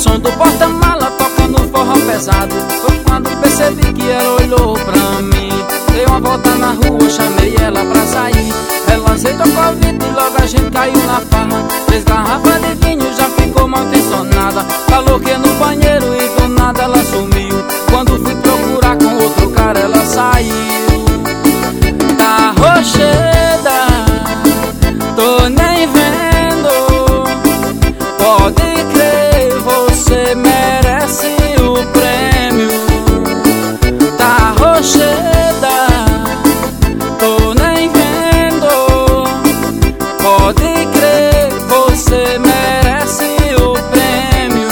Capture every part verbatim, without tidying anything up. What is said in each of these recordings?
som do porta-mala tocando forró pesado. Foi quando percebi que ela olhou pra mim. Dei uma volta na rua, chamei ela pra sair. Ela aceitou o convite e logo a gente caiu na farra. Três garrafas de vinho, já ficou mal intencionada. Falou que ia no banheiro e do nada ela sumiu. Quando fui procurar com outro cara ela saiu. Tá rocheda, tô nem vendo. Pode crer, você merece o prêmio. Tá rocheda, tô nem vendo. Pode crer, você merece o prêmio.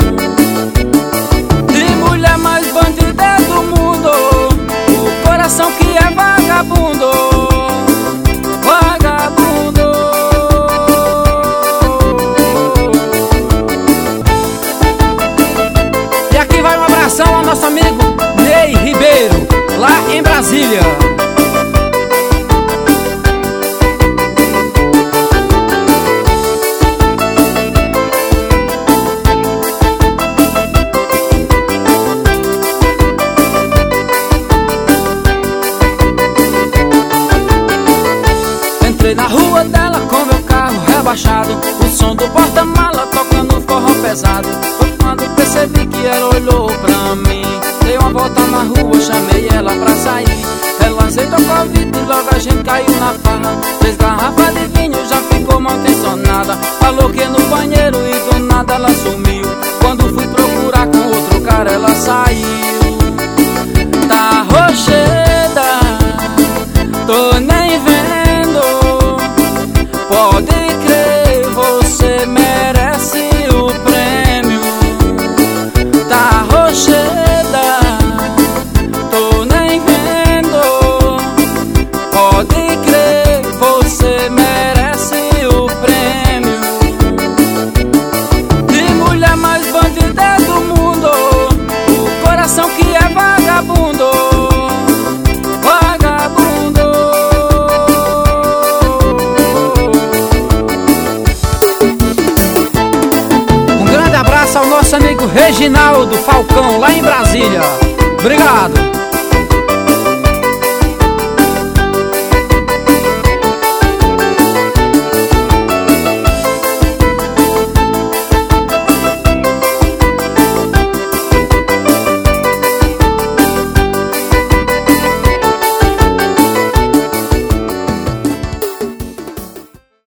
De mulher mais bandida do mundo, o coração que é vagabundo. Vagabundo. E aqui vai um abração ao nosso amigo Ney Ribeiro, lá em Brasília. Entrei na rua dela com meu carro rebaixado, o som do porta-mala tocando forró pesado. Foi quando percebi que ela olhou pra mim. Dei uma volta na rua, chamei ela pra sair. Ela aceitou o convite e logo a gente caiu na farra. Três garrafas de vinho, já ficou mal intencionada. Falou que ia no banheiro e do nada ela sumiu. Quando fui procurar com outro cara ela saiu. Tá rocheda, tô nem vendo. Pode crer, você merece o prêmio. Tá rocheda, tô nem vendo. Pode crer, você merece o prêmio. De mulher mais bandida do mundo, o coração que é vagabundo. Ao nosso amigo Reginaldo Falcão, lá em Brasília. Obrigado.